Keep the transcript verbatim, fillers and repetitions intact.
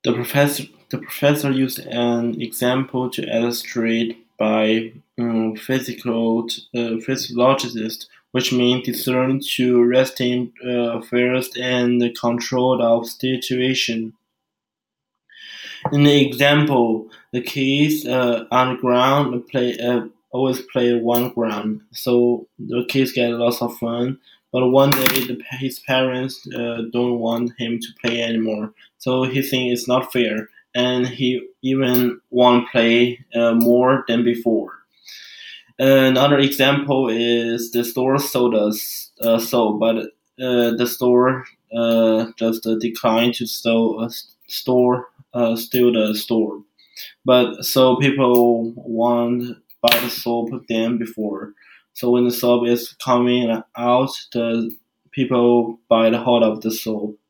The professor the professor used an example to illustrate by um, physical uh, physiologist, which means discern to resting uh, first and control of situation. In the example, the kids uh, on the ground play uh, always play one ground, so the kids get lots of fun. But one day, the, his parents uh, don't want him to play anymore, so he thinks it's not fair, and he even want to play uh, more than before. Another example is the store sold us uh, sold, but uh, the store uh, just uh, declined to sell, uh, store uh, steal the store. But so people want buy the soap than before. So when the soap is coming out, the people buy the whole of the soap.